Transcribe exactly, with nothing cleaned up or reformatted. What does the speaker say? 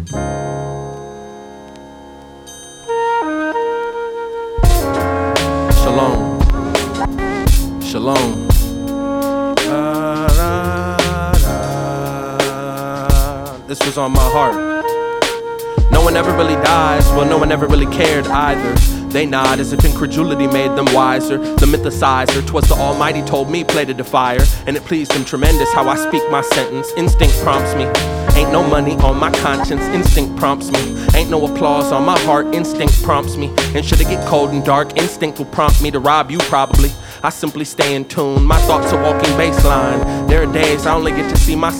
Shalom. Shalom. Da, da, da. This was on my heart. No one ever really dies, well no one ever really cared either. They nod as if incredulity made them wiser. The mythicizer, 'twas the Almighty told me, play to defy her. And it pleased him tremendous how I speak my sentence. Instinct prompts me. Ain't no money on my conscience, instinct prompts me. Ain't no applause on my heart, instinct prompts me. And should it get cold and dark, instinct will prompt me to rob you probably. I simply stay in tune, my thoughts a walking baseline. There are days I only get to see my